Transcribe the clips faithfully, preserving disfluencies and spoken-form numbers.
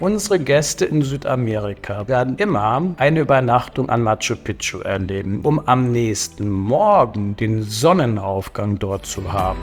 Unsere Gäste in Südamerika werden immer eine Übernachtung an Machu Picchu erleben, um am nächsten Morgen den Sonnenaufgang dort zu haben.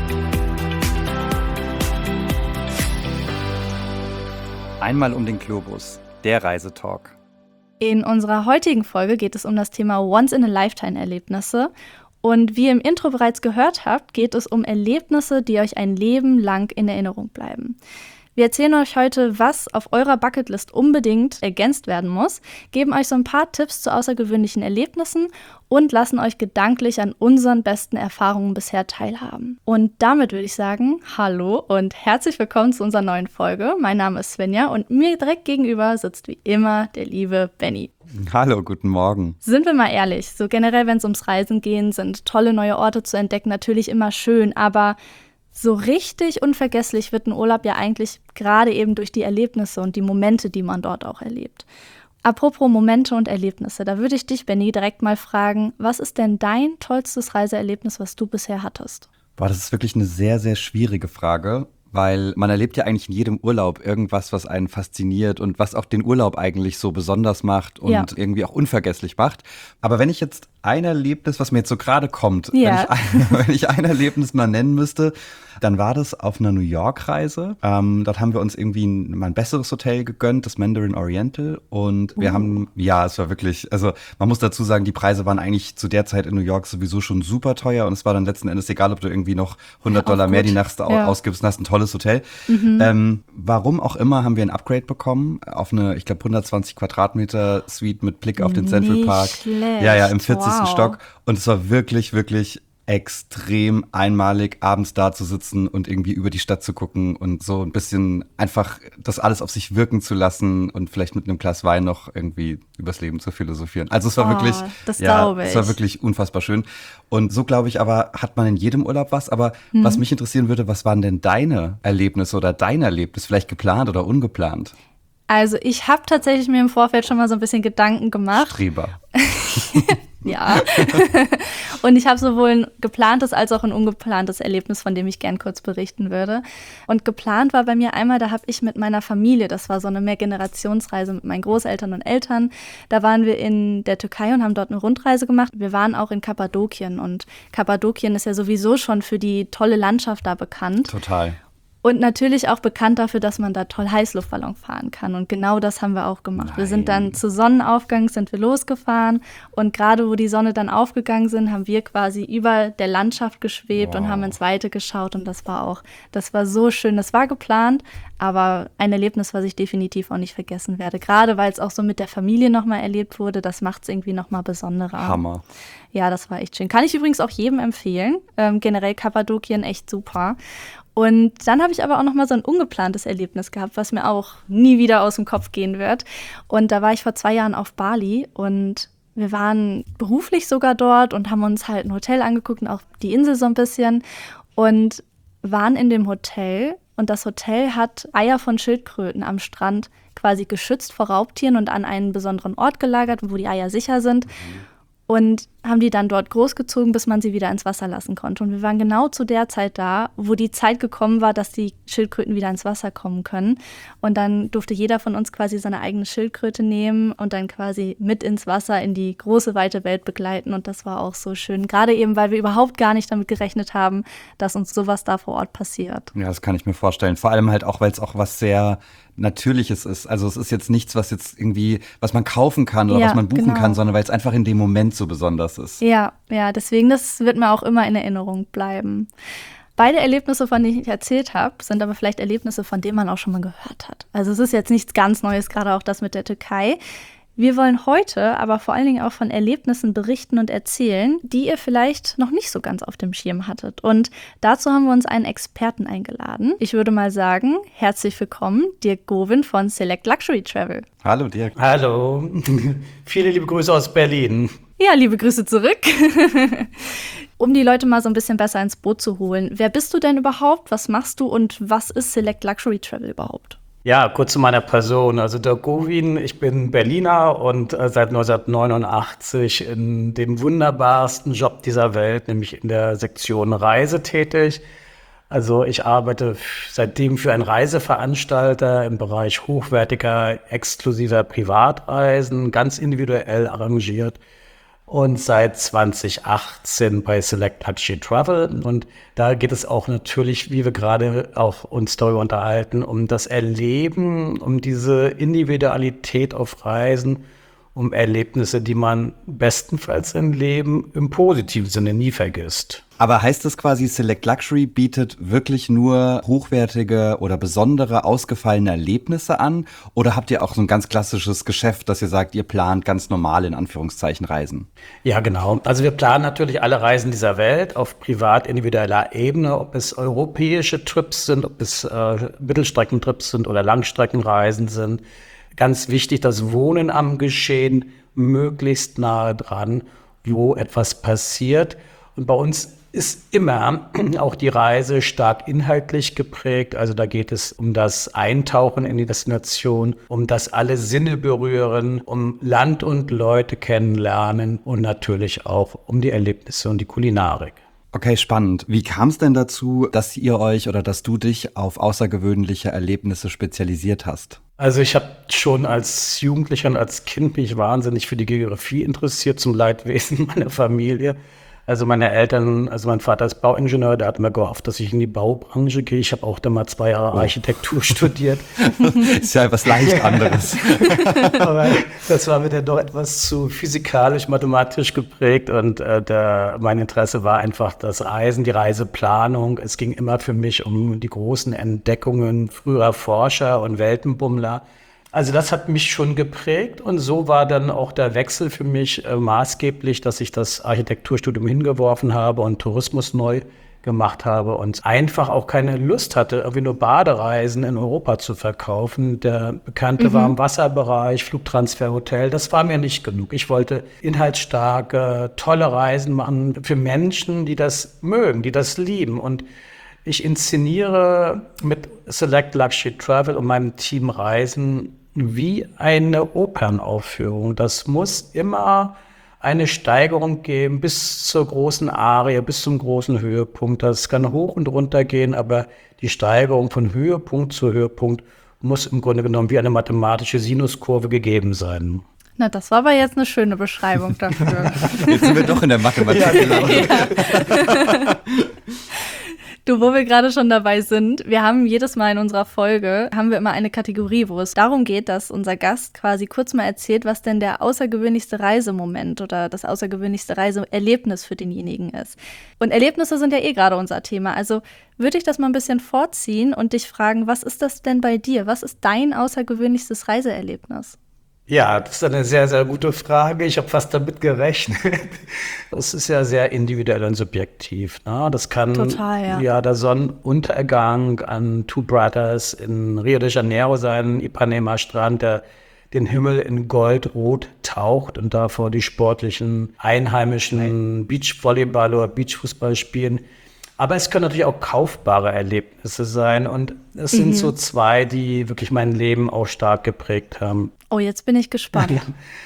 Einmal um den Globus, der Reisetalk. In unserer heutigen Folge geht es um das Thema Once-in-a-Lifetime-Erlebnisse. Und wie ihr im Intro bereits gehört habt, geht es um Erlebnisse, die euch ein Leben lang in Erinnerung bleiben. Wir erzählen euch heute, was auf eurer Bucketlist unbedingt ergänzt werden muss, geben euch so ein paar Tipps zu außergewöhnlichen Erlebnissen und lassen euch gedanklich an unseren besten Erfahrungen bisher teilhaben. Und damit würde ich sagen, hallo und herzlich willkommen zu unserer neuen Folge. Mein Name ist Svenja und mir direkt gegenüber sitzt wie immer der liebe Benny. Hallo, guten Morgen. Sind wir mal ehrlich, so generell, wenn es ums Reisen geht, sind tolle neue Orte zu entdecken natürlich immer schön, aber so richtig unvergesslich wird ein Urlaub ja eigentlich gerade eben durch die Erlebnisse und die Momente, die man dort auch erlebt. Apropos Momente und Erlebnisse, da würde ich dich, Benny, direkt mal fragen, was ist denn dein tollstes Reiseerlebnis, was du bisher hattest? Boah, das ist wirklich eine sehr, sehr schwierige Frage, weil man erlebt ja eigentlich in jedem Urlaub irgendwas, was einen fasziniert und was auch den Urlaub eigentlich so besonders macht und ja. irgendwie auch unvergesslich macht. Aber wenn ich jetzt ein Erlebnis, was mir jetzt so gerade kommt, ja. wenn, ich ein, wenn ich ein Erlebnis mal nennen müsste, dann war das auf einer New York-Reise. Ähm, dort haben wir uns irgendwie ein, mal ein besseres Hotel gegönnt, das Mandarin Oriental. Und wir uh. haben, ja, es war wirklich, also man muss dazu sagen, die Preise waren eigentlich zu der Zeit in New York sowieso schon super teuer. Und es war dann letzten Endes egal, ob du irgendwie noch hundert Dollar mehr die Nacht ja. ausgibst und hast ein tolles Hotel. Mhm. Ähm, warum auch immer haben wir ein Upgrade bekommen auf eine, ich glaube, hundertzwanzig Quadratmeter Suite mit Blick auf den Central Nicht Park. Schlecht. Ja, ja, im vierzigsten Wow. Stock. Und es war wirklich, wirklich extrem einmalig, abends da zu sitzen und irgendwie über die Stadt zu gucken und so ein bisschen einfach das alles auf sich wirken zu lassen und vielleicht mit einem Glas Wein noch irgendwie übers Leben zu philosophieren. Also es war oh, wirklich, das ja, glaube ich. es war wirklich unfassbar schön. Und so glaube ich aber, hat man in jedem Urlaub was. Aber mhm. was mich interessieren würde, was waren denn deine Erlebnisse oder dein Erlebnis, vielleicht geplant oder ungeplant? Also ich habe tatsächlich mir im Vorfeld schon mal so ein bisschen Gedanken gemacht. Streber. Ja. Und ich habe sowohl ein geplantes als auch ein ungeplantes Erlebnis, von dem ich gern kurz berichten würde. Und geplant war bei mir einmal, da habe ich mit meiner Familie, das war so eine Mehrgenerationsreise mit meinen Großeltern und Eltern, da waren wir in der Türkei und haben dort eine Rundreise gemacht. Wir waren auch in Kappadokien und Kappadokien ist ja sowieso schon für die tolle Landschaft da bekannt. Total. Und natürlich auch bekannt dafür, dass man da toll Heißluftballon fahren kann. Und genau das haben wir auch gemacht. Nein. Wir sind dann zu Sonnenaufgang sind wir losgefahren. Und gerade wo die Sonne dann aufgegangen sind, haben wir quasi über der Landschaft geschwebt wow. und haben ins Weite geschaut. Und das war auch, das war so schön. Das war geplant, aber ein Erlebnis, was ich definitiv auch nicht vergessen werde. Gerade weil es auch so mit der Familie nochmal erlebt wurde, das macht es irgendwie nochmal besonderer. Hammer. Ja, das war echt schön. Kann ich übrigens auch jedem empfehlen. Ähm, generell Kappadokien echt super. Und dann habe ich aber auch noch mal so ein ungeplantes Erlebnis gehabt, was mir auch nie wieder aus dem Kopf gehen wird. Und da war ich vor zwei Jahren auf Bali und wir waren beruflich sogar dort und haben uns halt ein Hotel angeguckt und auch die Insel so ein bisschen und waren in dem Hotel. Und das Hotel hat Eier von Schildkröten am Strand quasi geschützt vor Raubtieren und an einen besonderen Ort gelagert, wo die Eier sicher sind. Mhm. Und haben die dann dort großgezogen, bis man sie wieder ins Wasser lassen konnte. Und wir waren genau zu der Zeit da, wo die Zeit gekommen war, dass die Schildkröten wieder ins Wasser kommen können. Und dann durfte jeder von uns quasi seine eigene Schildkröte nehmen und dann quasi mit ins Wasser in die große, weite Welt begleiten. Und das war auch so schön, gerade eben, weil wir überhaupt gar nicht damit gerechnet haben, dass uns sowas da vor Ort passiert. Ja, das kann ich mir vorstellen. Vor allem halt auch, weil es auch was sehr Natürliches ist. Also es ist jetzt nichts, was jetzt irgendwie, was man kaufen kann oder ja, was man buchen genau. kann, sondern weil es einfach in dem Moment so besonders ist. Ja, ja, deswegen, das wird mir auch immer in Erinnerung bleiben. Beide Erlebnisse, von denen ich erzählt habe, sind aber vielleicht Erlebnisse, von denen man auch schon mal gehört hat. Also es ist jetzt nichts ganz Neues, gerade auch das mit der Türkei. Wir wollen heute aber vor allen Dingen auch von Erlebnissen berichten und erzählen, die ihr vielleicht noch nicht so ganz auf dem Schirm hattet. Und dazu haben wir uns einen Experten eingeladen. Ich würde mal sagen, herzlich willkommen, Dirk Govin von Select Luxury Travel. Hallo Dirk. Hallo, viele liebe Grüße aus Berlin. Ja, liebe Grüße zurück. Um die Leute mal so ein bisschen besser ins Boot zu holen. Wer bist du denn überhaupt? Was machst du und was ist Select Luxury Travel überhaupt? Ja, kurz zu meiner Person. Also Dirk Govin, ich bin Berliner und äh, seit neunzehnhundertneunundachtzig in dem wunderbarsten Job dieser Welt, nämlich in der Sektion Reise tätig. Also ich arbeite seitdem für einen Reiseveranstalter im Bereich hochwertiger, exklusiver Privatreisen, ganz individuell arrangiert. Und seit zwanzig achtzehn bei Select Luxury Travel. Und da geht es auch natürlich, wie wir gerade auch uns darüber unterhalten, um das Erleben, um diese Individualität auf Reisen, um Erlebnisse, die man bestenfalls im Leben im positiven Sinne nie vergisst. Aber heißt das quasi, Select Luxury bietet wirklich nur hochwertige oder besondere, ausgefallene Erlebnisse an? Oder habt ihr auch so ein ganz klassisches Geschäft, dass ihr sagt, ihr plant ganz normal in Anführungszeichen Reisen? Ja, genau. Also wir planen natürlich alle Reisen dieser Welt auf privat individueller Ebene, ob es europäische Trips sind, ob es äh, Mittelstreckentrips sind oder Langstreckenreisen sind. Ganz wichtig, das Wohnen am Geschehen möglichst nahe dran, wo etwas passiert. Und bei uns ist immer auch die Reise stark inhaltlich geprägt. Also da geht es um das Eintauchen in die Destination, um das alle Sinne berühren, um Land und Leute kennenlernen und natürlich auch um die Erlebnisse und die Kulinarik. Okay, spannend. Wie kam es denn dazu, dass ihr euch oder dass du dich auf außergewöhnliche Erlebnisse spezialisiert hast? Also ich habe schon als Jugendlicher und als Kind mich wahnsinnig für die Geografie interessiert, zum Leidwesen meiner Familie. Also meine Eltern, also mein Vater ist Bauingenieur, der hat mir gehofft, dass ich in die Baubranche gehe. Ich habe auch dann mal zwei Jahre oh. Architektur studiert. Ist ja etwas leicht anderes. Aber das war mir dann doch etwas zu physikalisch-mathematisch geprägt und äh, der, mein Interesse war einfach das Reisen, die Reiseplanung. Es ging immer für mich um die großen Entdeckungen früherer Forscher und Weltenbummler. Also das hat mich schon geprägt und so war dann auch der Wechsel für mich äh, maßgeblich, dass ich das Architekturstudium hingeworfen habe und Tourismus neu gemacht habe und einfach auch keine Lust hatte, irgendwie nur Badereisen in Europa zu verkaufen. Der bekannte mhm. Warmwasserbereich, Flugtransferhotel, das war mir nicht genug. Ich wollte inhaltsstarke, tolle Reisen machen für Menschen, die das mögen, die das lieben. Und ich inszeniere mit Select Luxury Travel und meinem Team Reisen wie eine Opernaufführung. Das muss immer eine Steigerung geben bis zur großen Arie, bis zum großen Höhepunkt. Das kann hoch und runter gehen, aber die Steigerung von Höhepunkt zu Höhepunkt muss im Grunde genommen wie eine mathematische Sinuskurve gegeben sein. Na, das war aber jetzt eine schöne Beschreibung dafür. Jetzt sind wir doch in der Mathematik gelandet. Ja. Du, wo wir gerade schon dabei sind, wir haben jedes Mal in unserer Folge, haben wir immer eine Kategorie, wo es darum geht, dass unser Gast quasi kurz mal erzählt, was denn der außergewöhnlichste Reisemoment oder das außergewöhnlichste Reiseerlebnis für denjenigen ist. Und Erlebnisse sind ja eh gerade unser Thema, also würde ich das mal ein bisschen vorziehen und dich fragen, was ist das denn bei dir? Was ist dein außergewöhnlichstes Reiseerlebnis? Ja, das ist eine sehr, sehr gute Frage. Ich habe fast damit gerechnet. Es ist ja sehr individuell und subjektiv. Ne? Das kann Total, ja. ja der Sonnenuntergang an Two Brothers in Rio de Janeiro sein, Ipanema-Strand, der den Himmel in Goldrot taucht und davor die sportlichen einheimischen Beachvolleyball oder Beachfußball spielen. Aber es können natürlich auch kaufbare Erlebnisse sein und es mhm. sind so zwei, die wirklich mein Leben auch stark geprägt haben. Oh, jetzt bin ich gespannt.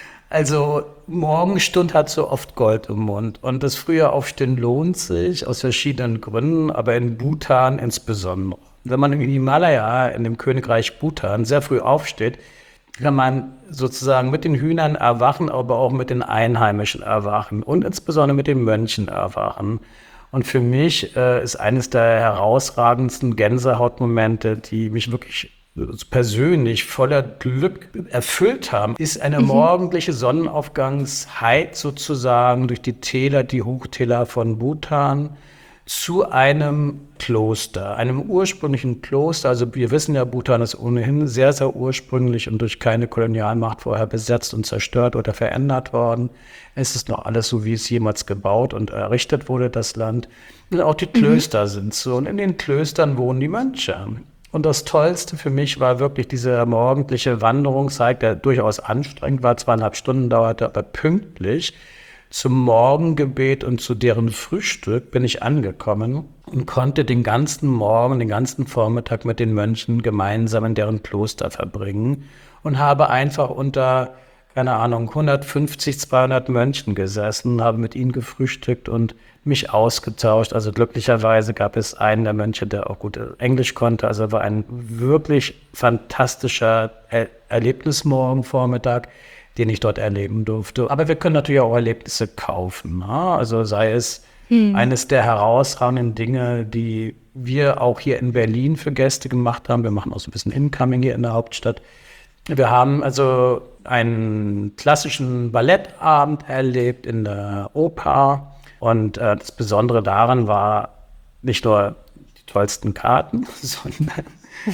Also Morgenstund hat so oft Gold im Mund und das frühe Aufstehen lohnt sich aus verschiedenen Gründen, aber in Bhutan insbesondere. Wenn man im Himalaya, in dem Königreich Bhutan, sehr früh aufsteht, kann man sozusagen mit den Hühnern erwachen, aber auch mit den Einheimischen erwachen und insbesondere mit den Mönchen erwachen. Und für mich äh, ist eines der herausragendsten Gänsehautmomente, die mich wirklich persönlich voller Glück erfüllt haben, ist eine mhm. morgendliche Sonnenaufgangsheit sozusagen durch die Täler, die Hochtäler von Bhutan zu einem Kloster, einem ursprünglichen Kloster. Also wir wissen ja, Bhutan ist ohnehin sehr, sehr ursprünglich und durch keine Kolonialmacht vorher besetzt und zerstört oder verändert worden. Es ist noch alles so, wie es jemals gebaut und errichtet wurde, das Land. Und auch die Klöster mhm. sind so. Und in den Klöstern wohnen die Mönche. Und das Tollste für mich war wirklich diese morgendliche Wanderungszeit, der durchaus anstrengend war, zweieinhalb Stunden dauerte, aber pünktlich. Zum Morgengebet und zu deren Frühstück bin ich angekommen und konnte den ganzen Morgen, den ganzen Vormittag mit den Mönchen gemeinsam in deren Kloster verbringen und habe einfach unter keine Ahnung, hundertfünfzig, zweihundert Mönchen gesessen, habe mit ihnen gefrühstückt und mich ausgetauscht. Also glücklicherweise gab es einen der Mönche, der auch gut Englisch konnte. Also war ein wirklich fantastischer er- Erlebnismorgen, Vormittag, den ich dort erleben durfte. Aber wir können natürlich auch Erlebnisse kaufen. Ne? Also sei es hm. eines der herausragenden Dinge, die wir auch hier in Berlin für Gäste gemacht haben. Wir machen auch so ein bisschen Incoming hier in der Hauptstadt. Wir haben also einen klassischen Ballettabend erlebt in der Oper. Und äh, das Besondere daran war nicht nur die tollsten Karten, sondern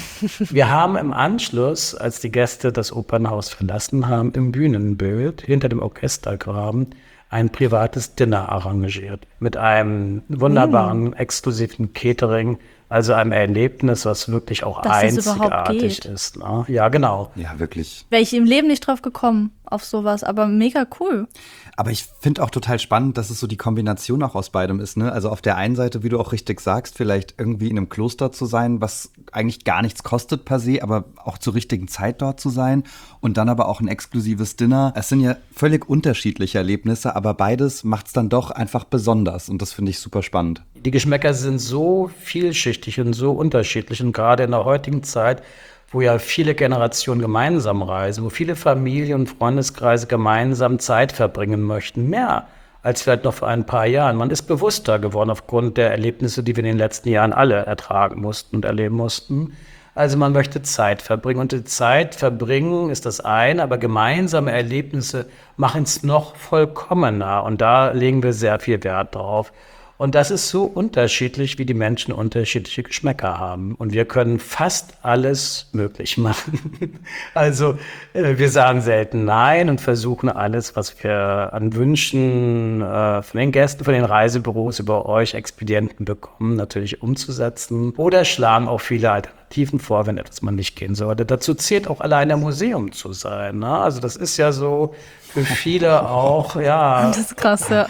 wir haben im Anschluss, als die Gäste das Opernhaus verlassen haben, im Bühnenbild hinter dem Orchestergraben ein privates Dinner arrangiert mit einem wunderbaren, mm. exklusiven Catering, also einem Erlebnis, was wirklich auch Dass einzigartig ist. Ne? Ja, genau. Ja, wirklich. Wäre ich im Leben nicht drauf gekommen, auf sowas, aber mega cool. Aber ich finde auch total spannend, dass es so die Kombination auch aus beidem ist, ne? Also auf der einen Seite, wie du auch richtig sagst, vielleicht irgendwie in einem Kloster zu sein, was eigentlich gar nichts kostet per se, aber auch zur richtigen Zeit dort zu sein und dann aber auch ein exklusives Dinner. Es sind ja völlig unterschiedliche Erlebnisse, aber beides macht es dann doch einfach besonders und das finde ich super spannend. Die Geschmäcker sind so vielschichtig und so unterschiedlich und gerade in der heutigen Zeit, wo ja viele Generationen gemeinsam reisen, wo viele Familien und Freundeskreise gemeinsam Zeit verbringen möchten, mehr als vielleicht noch vor ein paar Jahren. Man ist bewusster geworden aufgrund der Erlebnisse, die wir in den letzten Jahren alle ertragen mussten und erleben mussten. Also man möchte Zeit verbringen und die Zeit verbringen ist das eine, aber gemeinsame Erlebnisse machen es noch vollkommener und da legen wir sehr viel Wert drauf. Und das ist so unterschiedlich, wie die Menschen unterschiedliche Geschmäcker haben. Und wir können fast alles möglich machen. Also äh, wir sagen selten Nein und versuchen alles, was wir an Wünschen äh, von den Gästen, von den Reisebüros über euch Expedienten bekommen, natürlich umzusetzen. Oder schlagen auch viele Alternativen vor, wenn etwas mal nicht gehen sollte. Dazu zählt auch alleine ein Museum zu sein. Ne? Also das ist ja so für viele auch, ja. Das ist krass, ja.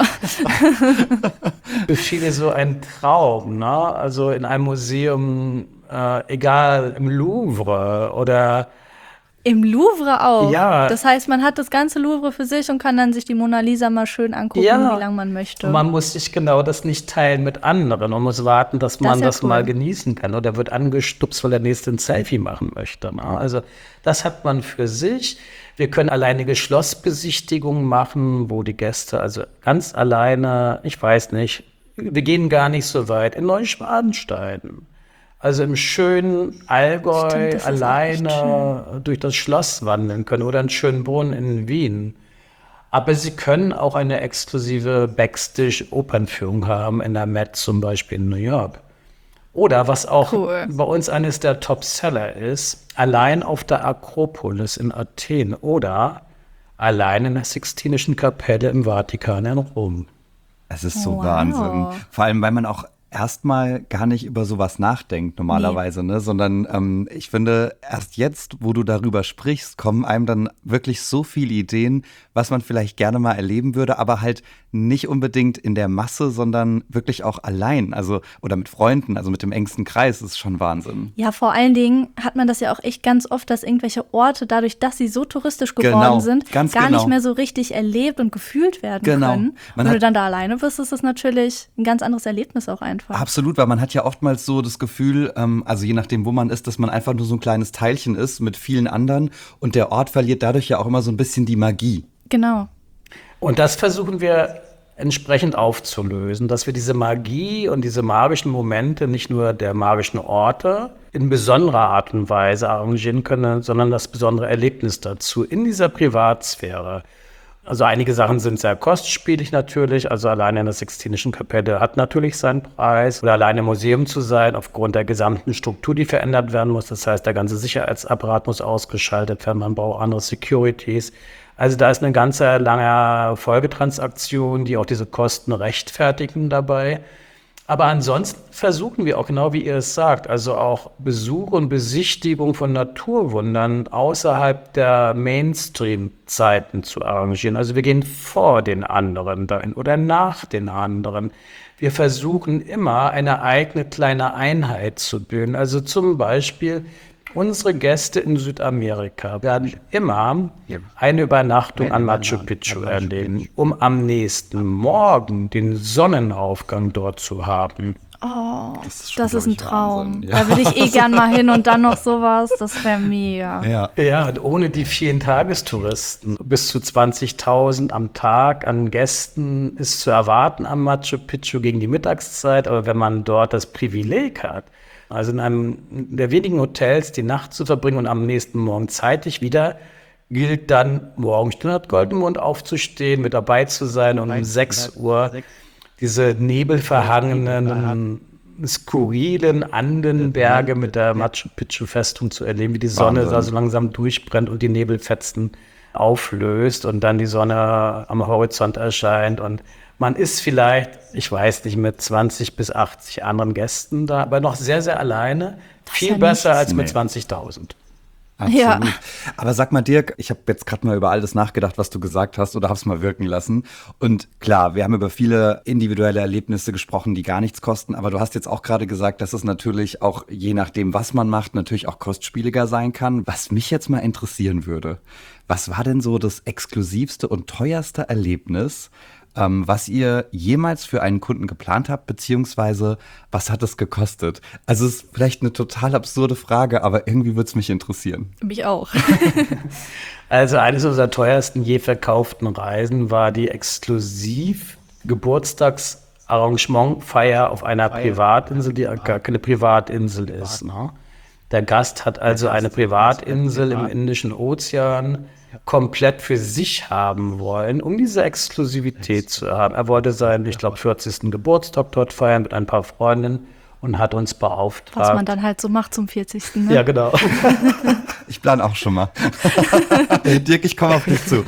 Für viele so ein Traum, ne? Also in einem Museum, äh, egal im Louvre oder im Louvre auch. Ja. Das heißt, man hat das ganze Louvre für sich und kann dann sich die Mona Lisa mal schön angucken, ja. wie lange man möchte. Und man muss sich genau das nicht teilen mit anderen. Man muss warten, dass man das, ja das cool. mal genießen kann. Oder wird angestupst, weil der Nächste ein Selfie machen möchte. Ne? Also das hat man für sich. Wir können alleinige Schlossbesichtigungen machen, wo die Gäste also ganz alleine, ich weiß nicht, wir gehen gar nicht so weit, in Neuschwanstein. Also im schönen Allgäu Stimmt, alleine durch das Schloss wandeln können oder einen schönen Brunnen in Wien. Aber sie können auch eine exklusive Backstage-Opernführung haben, in der Met zum Beispiel in New York. Oder was auch cool. bei uns eines der Top-Seller ist, allein auf der Akropolis in Athen oder allein in der Sixtinischen Kapelle im Vatikan in Rom. Es ist so wow. Wahnsinn. Vor allem, weil man auch erstmal gar nicht über sowas nachdenkt normalerweise, nee. ne? Sondern ähm, ich finde, erst jetzt, wo du darüber sprichst, kommen einem dann wirklich so viele Ideen, was man vielleicht gerne mal erleben würde, aber halt nicht unbedingt in der Masse, sondern wirklich auch allein, also oder mit Freunden, also mit dem engsten Kreis, das ist schon Wahnsinn. Ja, vor allen Dingen hat man das ja auch echt ganz oft, dass irgendwelche Orte, dadurch, dass sie so touristisch geworden genau, sind, ganz gar genau. nicht mehr so richtig erlebt und gefühlt werden genau. können. Man Wenn hat, du dann da alleine bist, ist das natürlich ein ganz anderes Erlebnis auch einfach. Absolut, weil man hat ja oftmals so das Gefühl, ähm, also je nachdem, wo man ist, dass man einfach nur so ein kleines Teilchen ist mit vielen anderen und der Ort verliert dadurch ja auch immer so ein bisschen die Magie. Genau. Und das versuchen wir entsprechend aufzulösen, dass wir diese Magie und diese magischen Momente nicht nur der magischen Orte in besonderer Art und Weise arrangieren können, sondern das besondere Erlebnis dazu in dieser Privatsphäre. Also einige Sachen sind sehr kostspielig natürlich, also alleine in der Sixtinischen Kapelle hat natürlich seinen Preis. Oder alleine im Museum zu sein, aufgrund der gesamten Struktur, die verändert werden muss. Das heißt, der ganze Sicherheitsapparat muss ausgeschaltet werden, man braucht andere Securities. Also da ist eine ganze lange Folgetransaktion, die auch diese Kosten rechtfertigen dabei. Aber ansonsten versuchen wir auch, genau wie ihr es sagt, also auch Besuch und Besichtigung von Naturwundern außerhalb der Mainstream-Zeiten zu arrangieren. Also wir gehen vor den anderen dahin oder nach den anderen. Wir versuchen immer eine eigene kleine Einheit zu bilden. Also zum Beispiel Unsere Gäste in Südamerika werden immer eine Übernachtung an Machu Picchu erleben, um am nächsten Morgen den Sonnenaufgang dort zu haben. Oh, Das ist schon, das ist glaub ein ich, Traum. Wahnsinn. Ja. Da würde ich eh gern mal hin und dann noch sowas. Das wäre mega. Ja. Ja, und ohne die vielen Tagestouristen, bis zu zwanzigtausend am Tag an Gästen ist zu erwarten am Machu Picchu gegen die Mittagszeit. Aber wenn man dort das Privileg hat, also in einem der wenigen Hotels die Nacht zu verbringen und am nächsten Morgen zeitig wieder, gilt dann morgen hundert Goldmond aufzustehen, mit dabei zu sein und um sechs Uhr diese nebelverhangenen, skurrilen Andenberge mit der Machu Picchu-Festung zu erleben, wie die Sonne Wahnsinn. da so langsam durchbrennt und die Nebelfetzen auflöst und dann die Sonne am Horizont erscheint. Und man ist vielleicht, ich weiß nicht, mit zwanzig bis achtzig anderen Gästen da, aber noch sehr, sehr alleine. Viel ja besser nichts. als mit Nee. zwanzigtausend. Absolut. Ja. Aber sag mal, Dirk, ich habe jetzt gerade mal über all das nachgedacht, was du gesagt hast oder hab's mal wirken lassen. Und klar, wir haben über viele individuelle Erlebnisse gesprochen, die gar nichts kosten. Aber du hast jetzt auch gerade gesagt, dass es natürlich auch, je nachdem, was man macht, natürlich auch kostspieliger sein kann. Was mich jetzt mal interessieren würde, was war denn so das exklusivste und teuerste Erlebnis, ähm, was ihr jemals für einen Kunden geplant habt, beziehungsweise was hat es gekostet? Also es ist vielleicht eine total absurde Frage, aber irgendwie würde es mich interessieren. Mich auch. Also eines unserer teuersten je verkauften Reisen war die exklusiv Geburtstagsarrangementfeier auf einer Privatinsel, die gar keine Privatinsel ist. Ne? Der Gast hat also eine Privatinsel im Indischen Ozean komplett für sich haben wollen, um diese Exklusivität zu haben. Er wollte seinen, ich glaube, vierzigsten Geburtstag dort feiern mit ein paar Freundinnen und hat uns beauftragt. Was man dann halt so macht zum vierzigsten Ne? Ja, genau. Ich plane auch schon mal. Dirk, ich komme auf dich zu.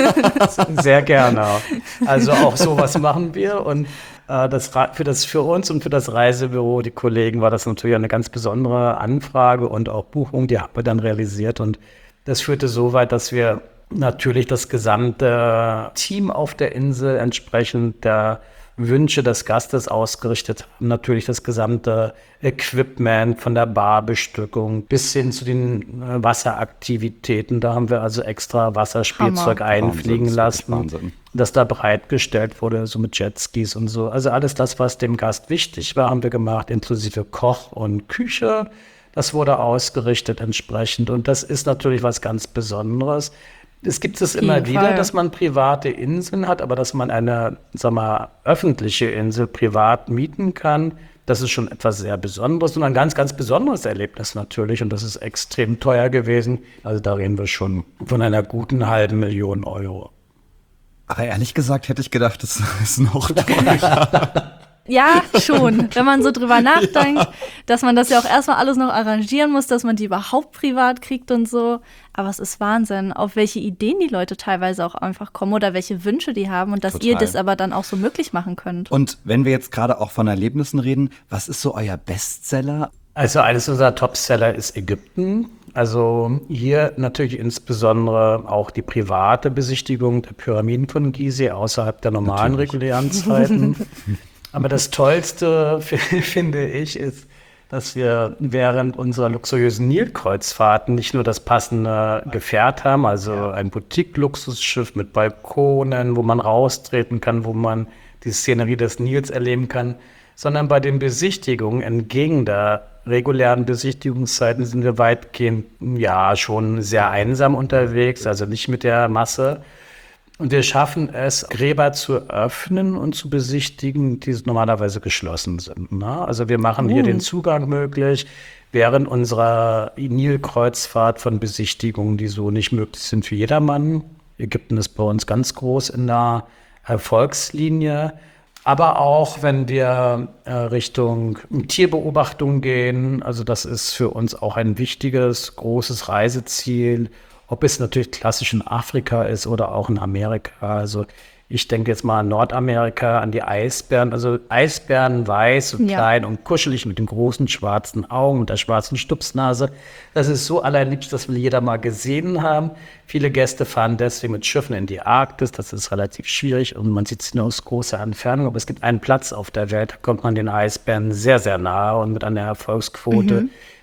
Sehr gerne. Also auch sowas machen wir und äh, das, Ra- für, das, für uns und für das Reisebüro, die Kollegen, war das natürlich eine ganz besondere Anfrage und auch Buchung, die haben wir dann realisiert und das führte so weit, dass wir natürlich das gesamte Team auf der Insel entsprechend der Wünsche des Gastes ausgerichtet haben. Natürlich das gesamte Equipment von der Barbestückung bis hin zu den äh, Wasseraktivitäten. Da haben wir also extra Wasserspielzeug Hammer. einfliegen Wahnsinn, das ist wirklich lassen, Wahnsinn. das da bereitgestellt wurde, so mit Jetskis und so. Also alles das, was dem Gast wichtig war, haben wir gemacht, inklusive Koch und Küche. Das wurde ausgerichtet entsprechend und das ist natürlich was ganz Besonderes. Es gibt es immer jeden wieder, Fall. dass man private Inseln hat, aber dass man eine, sag mal, öffentliche Insel privat mieten kann, das ist schon etwas sehr Besonderes und ein ganz, ganz besonderes Erlebnis natürlich und das ist extrem teuer gewesen. Also da reden wir schon von einer guten halben Million Euro. Aber ehrlich gesagt hätte ich gedacht, das ist noch teurer. Ja, schon. Wenn man so drüber nachdenkt, dass man das ja auch erstmal alles noch arrangieren muss, dass man die überhaupt privat kriegt und so. Aber es ist Wahnsinn, auf welche Ideen die Leute teilweise auch einfach kommen oder welche Wünsche die haben und dass Total. ihr das aber dann auch so möglich machen könnt. Und wenn wir jetzt gerade auch von Erlebnissen reden, was ist so euer Bestseller? Also eines unserer Topseller ist Ägypten. Also hier natürlich insbesondere auch die private Besichtigung der Pyramiden von Gizeh außerhalb der normalen regulären Zeiten. Aber das Tollste, finde ich, ist, dass wir während unserer luxuriösen Nilkreuzfahrten nicht nur das passende Gefährt haben, also ein Boutique-Luxusschiff mit Balkonen, wo man raustreten kann, wo man die Szenerie des Nils erleben kann, sondern bei den Besichtigungen entgegen der regulären Besichtigungszeiten sind wir weitgehend ja schon sehr einsam unterwegs, also nicht mit der Masse. Und wir schaffen es, Gräber zu öffnen und zu besichtigen, die normalerweise geschlossen sind. Ne? Also wir machen hier Uh. den Zugang möglich während unserer Nilkreuzfahrt von Besichtigungen, die so nicht möglich sind für jedermann. Ägypten ist bei uns ganz groß in der Erfolgslinie. Aber auch, wenn wir äh, Richtung Tierbeobachtung gehen, also das ist für uns auch ein wichtiges, großes Reiseziel, ob es natürlich klassisch in Afrika ist oder auch in Amerika. Also ich denke jetzt mal an Nordamerika, an die Eisbären. Also Eisbären weiß und Ja. klein und kuschelig mit den großen schwarzen Augen und der schwarzen Stupsnase. Das ist so allerliebst, das will jeder mal gesehen haben. Viele Gäste fahren deswegen mit Schiffen in die Arktis. Das ist relativ schwierig und man sieht sie nur aus großer Entfernung. Aber es gibt einen Platz auf der Welt, da kommt man den Eisbären sehr, sehr nahe und mit einer Erfolgsquote,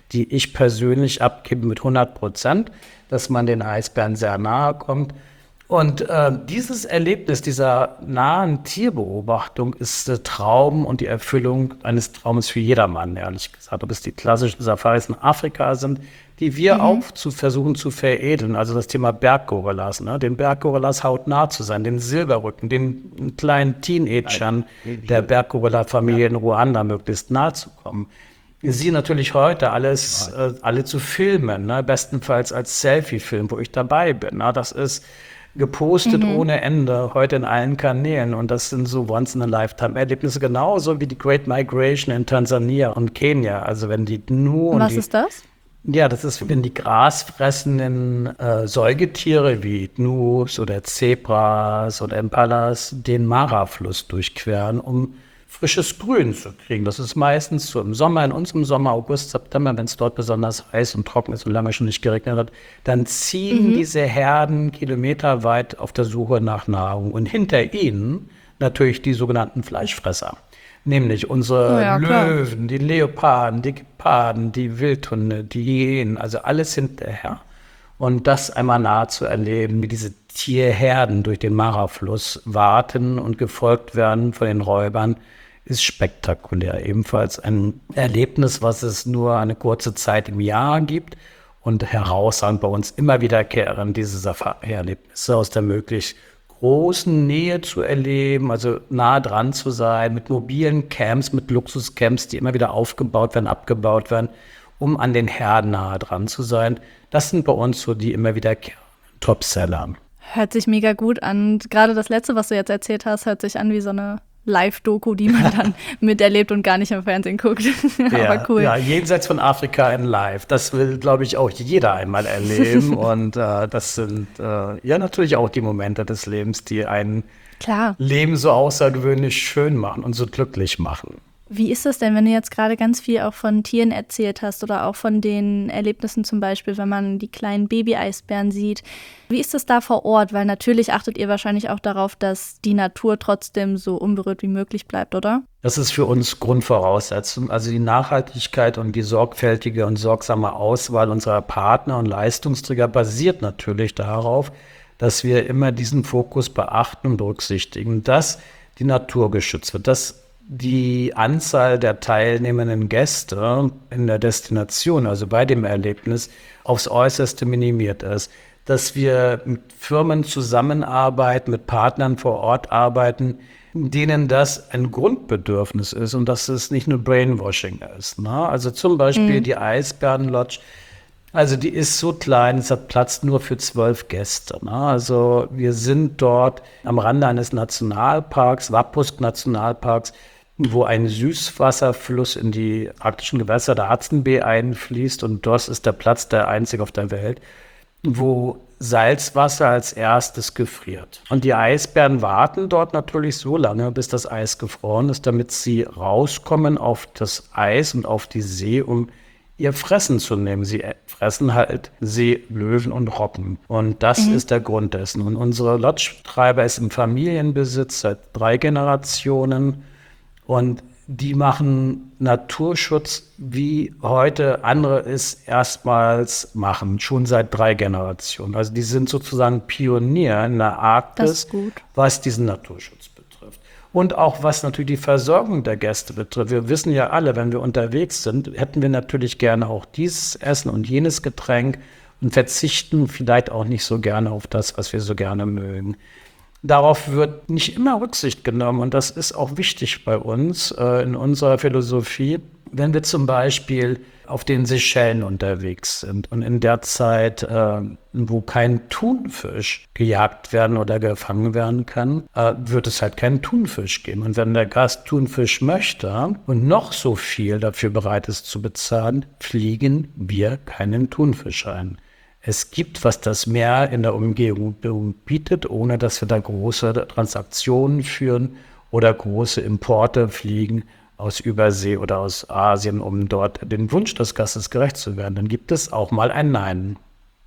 die ich persönlich abgebe mit hundert Prozent, dass man den Eisbären sehr nahe kommt. Und äh, dieses Erlebnis dieser nahen Tierbeobachtung ist der Traum und die Erfüllung eines Traumes für jedermann, ehrlich gesagt. Ob es die klassischen Safaris in Afrika sind, die wir mhm. auch zu versuchen zu veredeln. Also das Thema Berggorillas, ne? Den Berggorillas hautnah zu sein, den Silberrücken, den kleinen Teenagern der Berggorilla-Familie in Ruanda möglichst nahe zu kommen. Sie natürlich heute alles, äh, alle zu filmen, ne? Bestenfalls als Selfie-Film, wo ich dabei bin. Ne? Das ist gepostet mhm. ohne Ende, heute in allen Kanälen. Und das sind so Once-in-a-Lifetime-Erlebnisse, genauso wie die Great Migration in Tansania und Kenia. Also wenn die Gnu und Was die, ist das? Ja, das ist, wenn die grasfressenden äh, Säugetiere wie Gnus oder Zebras oder Impalas den Mara-Fluss durchqueren, um frisches Grün zu kriegen. Das ist meistens so im Sommer, in unserem Sommer, August, September, wenn es dort besonders heiß und trocken ist und lange schon nicht geregnet hat, dann ziehen mhm. diese Herden kilometerweit auf der Suche nach Nahrung. Und hinter ihnen natürlich die sogenannten Fleischfresser. Nämlich unsere oh ja, Löwen, klar. die Leoparden, die Geparden, die Wildhunde, die Hyänen, also alles hinterher. Und das einmal nahe zu erleben, wie diese Tierherden durch den Mara-Fluss warten und gefolgt werden von den Räubern, ist spektakulär. Ebenfalls ein Erlebnis, was es nur eine kurze Zeit im Jahr gibt und herausragend bei uns immer wiederkehren diese Safari-Erlebnisse aus der möglichst großen Nähe zu erleben, also nah dran zu sein, mit mobilen Camps, mit Luxuscamps, die immer wieder aufgebaut werden, abgebaut werden, um an den Herden nahe dran zu sein. Das sind bei uns so die immer wiederkehrenden Topseller. Hört sich mega gut an. Gerade das Letzte, was du jetzt erzählt hast, hört sich an wie so eine Live-Doku, die man dann miterlebt und gar nicht im Fernsehen guckt. Ja, aber cool. Ja, jenseits von Afrika in Live. Das will, glaube ich, auch jeder einmal erleben. Und äh, das sind äh, ja natürlich auch die Momente des Lebens, die ein Klar. Leben so außergewöhnlich schön machen und so glücklich machen. Wie ist das denn, wenn du jetzt gerade ganz viel auch von Tieren erzählt hast oder auch von den Erlebnissen zum Beispiel, wenn man die kleinen Baby-Eisbären sieht? Wie ist das da vor Ort? Weil natürlich achtet ihr wahrscheinlich auch darauf, dass die Natur trotzdem so unberührt wie möglich bleibt, oder? Das ist für uns Grundvoraussetzung. Also die Nachhaltigkeit und die sorgfältige und sorgsame Auswahl unserer Partner und Leistungsträger basiert natürlich darauf, dass wir immer diesen Fokus beachten und berücksichtigen, dass die Natur geschützt wird, dass die Anzahl der teilnehmenden Gäste in der Destination, also bei dem Erlebnis, aufs Äußerste minimiert ist. Dass wir mit Firmen zusammenarbeiten, mit Partnern vor Ort arbeiten, denen das ein Grundbedürfnis ist und dass es nicht nur Brainwashing ist. Ne? Also zum Beispiel mhm. die Eisbären-Lodge, also die ist so klein, es hat Platz nur für zwölf Gäste. Ne? Also wir sind dort am Rande eines Nationalparks, Wappusk-Nationalparks, wo ein Süßwasserfluss in die arktischen Gewässer der Hudson Bay einfließt und dort ist der Platz der einzige auf der Welt, wo Salzwasser als erstes gefriert. Und die Eisbären warten dort natürlich so lange, bis das Eis gefroren ist, damit sie rauskommen auf das Eis und auf die See, um ihr Fressen zu nehmen. Sie fressen halt Seelöwen und Robben. Und das mhm. ist der Grund dessen. Und unsere Lodge-Betreiber ist im Familienbesitz seit drei Generationen. Und die machen Naturschutz, wie heute andere es erstmals machen, schon seit drei Generationen. Also die sind sozusagen Pionier in der Arktis, was diesen Naturschutz betrifft. Und auch was natürlich die Versorgung der Gäste betrifft. Wir wissen ja alle, wenn wir unterwegs sind, hätten wir natürlich gerne auch dieses Essen und jenes Getränk und verzichten vielleicht auch nicht so gerne auf das, was wir so gerne mögen. Darauf wird nicht immer Rücksicht genommen und das ist auch wichtig bei uns äh, in unserer Philosophie. Wenn wir zum Beispiel auf den Seychellen unterwegs sind und in der Zeit, äh, wo kein Thunfisch gejagt werden oder gefangen werden kann, äh, wird es halt keinen Thunfisch geben. Und wenn der Gast Thunfisch möchte und noch so viel dafür bereit ist zu bezahlen, fliegen wir keinen Thunfisch ein. Es gibt, was das Meer in der Umgebung bietet, ohne dass wir da große Transaktionen führen oder große Importe fliegen aus Übersee oder aus Asien, um dort dem Wunsch des Gastes gerecht zu werden. Dann gibt es auch mal ein Nein.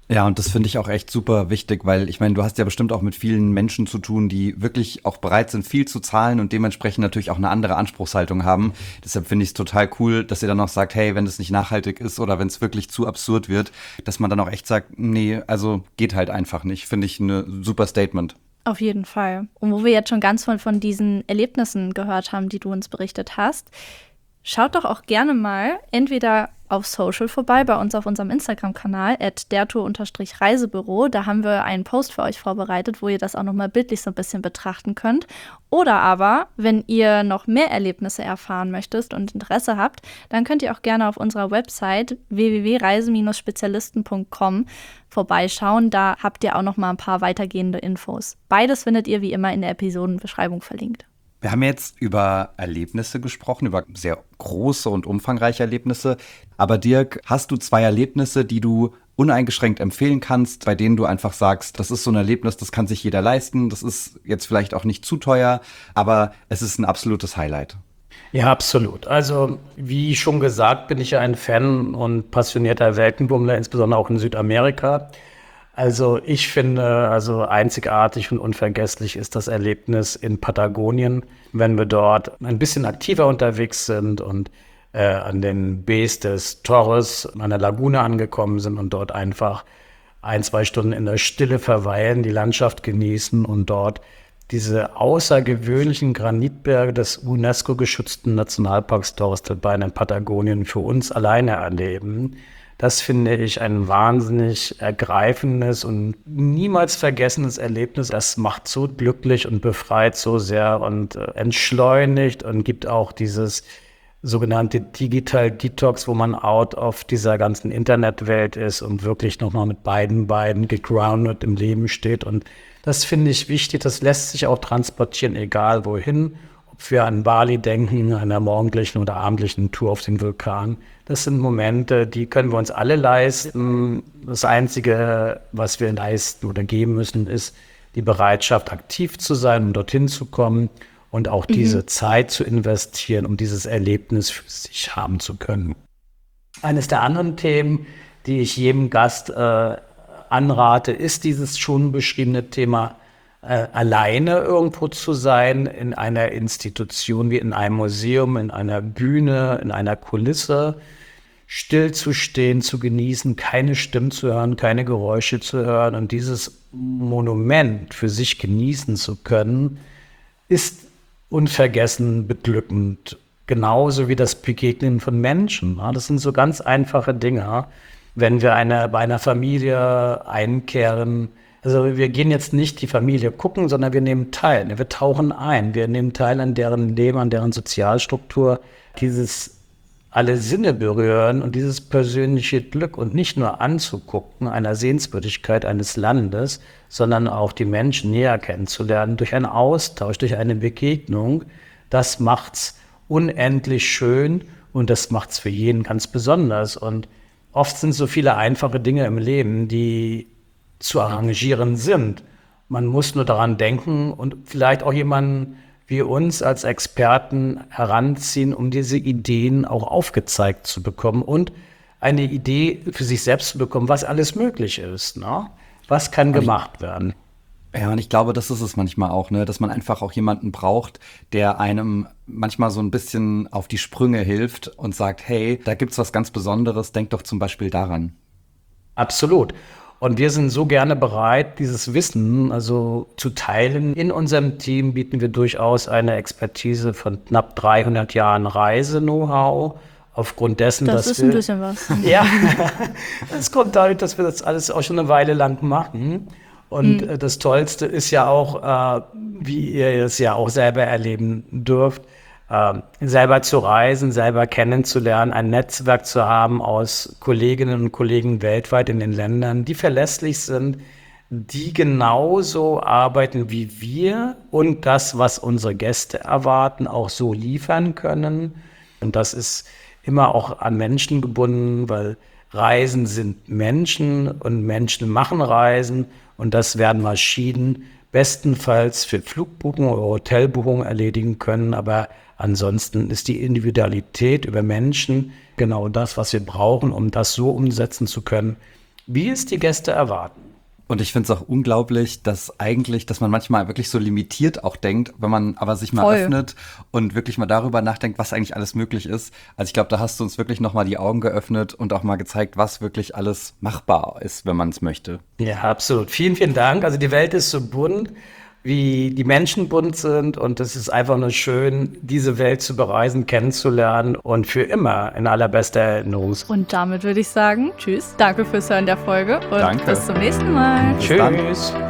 Ja, und das finde ich auch echt super wichtig, weil ich meine, du hast ja bestimmt auch mit vielen Menschen zu tun, die wirklich auch bereit sind, viel zu zahlen und dementsprechend natürlich auch eine andere Anspruchshaltung haben. Deshalb finde ich es total cool, dass ihr dann auch sagt, hey, wenn das nicht nachhaltig ist oder wenn es wirklich zu absurd wird, dass man dann auch echt sagt, nee, also geht halt einfach nicht. Finde ich ein super Statement. Auf jeden Fall. Und wo wir jetzt schon ganz viel von diesen Erlebnissen gehört haben, die du uns berichtet hast, schaut doch auch gerne mal entweder auf Social vorbei, bei uns auf unserem Instagram-Kanal at dertour-reisebüro. Da haben wir einen Post für euch vorbereitet, wo ihr das auch nochmal bildlich so ein bisschen betrachten könnt. Oder aber, wenn ihr noch mehr Erlebnisse erfahren möchtet und Interesse habt, dann könnt ihr auch gerne auf unserer Website w w w punkt reise Bindestrich spezialisten punkt com vorbeischauen. Da habt ihr auch noch mal ein paar weitergehende Infos. Beides findet ihr wie immer in der Episodenbeschreibung verlinkt. Wir haben jetzt über Erlebnisse gesprochen, über sehr große und umfangreiche Erlebnisse. Aber Dirk, hast du zwei Erlebnisse, die du uneingeschränkt empfehlen kannst, bei denen du einfach sagst, das ist so ein Erlebnis, das kann sich jeder leisten, das ist jetzt vielleicht auch nicht zu teuer, aber es ist ein absolutes Highlight? Ja, absolut. Also, wie schon gesagt, bin ich ja ein Fan und passionierter Weltenbummler, insbesondere auch in Südamerika. Also ich finde, also einzigartig und unvergesslich ist das Erlebnis in Patagonien, wenn wir dort ein bisschen aktiver unterwegs sind und äh, an den Bays des Torres, an der Lagune angekommen sind und dort einfach ein, zwei Stunden in der Stille verweilen, die Landschaft genießen und dort diese außergewöhnlichen Granitberge des UNESCO-geschützten Nationalparks Torres del Paine in Patagonien für uns alleine erleben. Das finde ich ein wahnsinnig ergreifendes und niemals vergessenes Erlebnis. Das macht so glücklich und befreit so sehr und äh, entschleunigt und gibt auch dieses sogenannte Digital Detox, wo man out of dieser ganzen Internetwelt ist und wirklich nochmal mit beiden Beinen gegroundet im Leben steht. Und das finde ich wichtig. Das lässt sich auch transportieren, egal wohin. Ob wir an Bali denken, einer morgendlichen oder abendlichen Tour auf den Vulkan. Das sind Momente, die können wir uns alle leisten. Das Einzige, was wir leisten oder geben müssen, ist die Bereitschaft, aktiv zu sein, um dorthin zu kommen und auch mhm. diese Zeit zu investieren, um dieses Erlebnis für sich haben zu können. Eines der anderen Themen, die ich jedem Gast äh, anrate, ist dieses schon beschriebene Thema, Äh, alleine irgendwo zu sein, in einer Institution wie in einem Museum, in einer Bühne, in einer Kulisse, still zu stehen, zu genießen, keine Stimmen zu hören, keine Geräusche zu hören und dieses Monument für sich genießen zu können, ist unvergessen beglückend. Genauso wie das Begegnen von Menschen. Das sind so ganz einfache Dinge. Wenn wir eine, bei einer Familie einkehren, also wir gehen jetzt nicht die Familie gucken, sondern wir nehmen teil. Wir tauchen ein. Wir nehmen teil an deren Leben, an deren Sozialstruktur. Dieses alle Sinne berühren und dieses persönliche Glück und nicht nur anzugucken, einer Sehenswürdigkeit eines Landes, sondern auch die Menschen näher kennenzulernen durch einen Austausch, durch eine Begegnung. Das macht's unendlich schön und das macht's für jeden ganz besonders. Und oft sind so viele einfache Dinge im Leben, die zu arrangieren sind. Man muss nur daran denken und vielleicht auch jemanden wie uns als Experten heranziehen, um diese Ideen auch aufgezeigt zu bekommen und eine Idee für sich selbst zu bekommen, was alles möglich ist. Ne? Was kann gemacht werden? Ja, und ich glaube, das ist es manchmal auch, ne, dass man einfach auch jemanden braucht, der einem manchmal so ein bisschen auf die Sprünge hilft und sagt, hey, da gibt's was ganz Besonderes, denk doch zum Beispiel daran. Absolut. Und wir sind so gerne bereit, dieses Wissen also zu teilen. In unserem Team bieten wir durchaus eine Expertise von knapp dreihundert Jahren Reise-Know-how. Aufgrund dessen, das dass ist wir, ein bisschen was. Ja, das kommt dadurch, dass wir das alles auch schon eine Weile lang machen. Und mhm. das Tollste ist ja auch, äh, wie ihr es ja auch selber erleben dürft, äh, selber zu reisen, selber kennenzulernen, ein Netzwerk zu haben aus Kolleginnen und Kollegen weltweit in den Ländern, die verlässlich sind, die genauso arbeiten wie wir und das, was unsere Gäste erwarten, auch so liefern können. Und das ist immer auch an Menschen gebunden, weil Reisen sind Menschen und Menschen machen Reisen und das werden Maschinen bestenfalls für Flugbuchungen oder Hotelbuchungen erledigen können, aber ansonsten ist die Individualität über Menschen genau das, was wir brauchen, um das so umsetzen zu können, wie es die Gäste erwarten. Und ich finde es auch unglaublich, dass eigentlich, dass man manchmal wirklich so limitiert auch denkt, wenn man aber sich mal Voll. öffnet und wirklich mal darüber nachdenkt, was eigentlich alles möglich ist. Also ich glaube, da hast du uns wirklich nochmal die Augen geöffnet und auch mal gezeigt, was wirklich alles machbar ist, wenn man es möchte. Ja, absolut. Vielen, vielen Dank. Also die Welt ist so bunt, wie die Menschen bunt sind. Und es ist einfach nur schön, diese Welt zu bereisen, kennenzulernen und für immer in allerbester Erinnerung. Und damit würde ich sagen, tschüss, danke fürs Hören der Folge und Danke. bis zum nächsten Mal. Bis dann. Tschüss.